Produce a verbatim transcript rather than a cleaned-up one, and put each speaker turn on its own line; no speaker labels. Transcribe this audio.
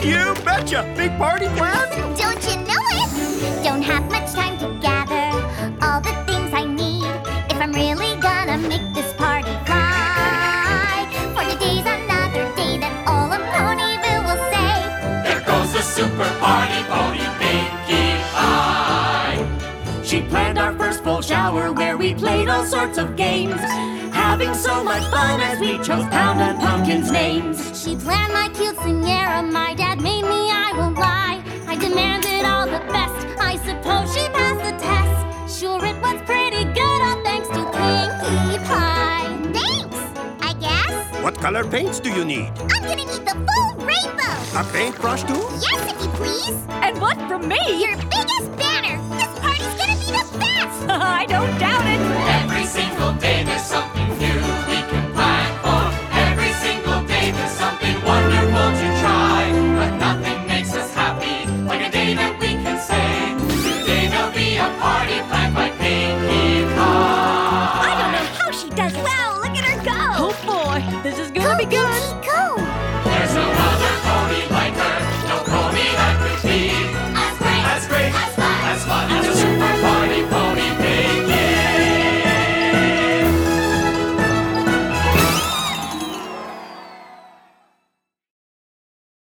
You betcha! Big party plan?
Don't you know it? Don't have much time to gather all the things I need if I'm really gonna make this party fly. For today's another day that all of Ponyville will say,
there goes the super party pony Pinkie Pie. She planned our first full shower where we played all sorts of games, having so much fun as we chose Pound and Pumpkin's names.
She planned my cute Sierra, my dad made me, I won't lie. I demanded all the best, I suppose she passed the test. Sure it was pretty good, all thanks to Pinkie Pie. Thanks, I guess.
What color paints do you need?
I'm gonna need the full rainbow.
A paintbrush too?
Yes, if you please.
And what from me?
Your biggest banner. This party's gonna be the best.
I don't doubt it.
Every single day there's something new we